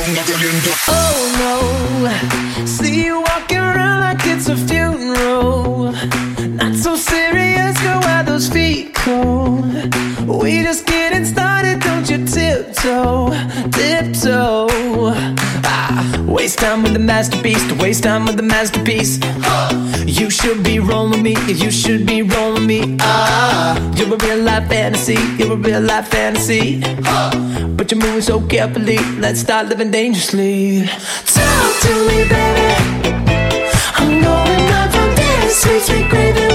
Oh no, see you walking around like it's a funeral. Not so serious, girl, why those feet cold? We just getting started, don't you tiptoe, tiptoe. Waste time with the masterpiece, to waste time with the masterpiece. You should be rolling me, you should be rolling me. You're a real life fantasy, you're a real life fantasy. But you're moving so carefully, let's start living dangerously. Talk to me, baby. I'm going up from there, sweet, sweet gravy.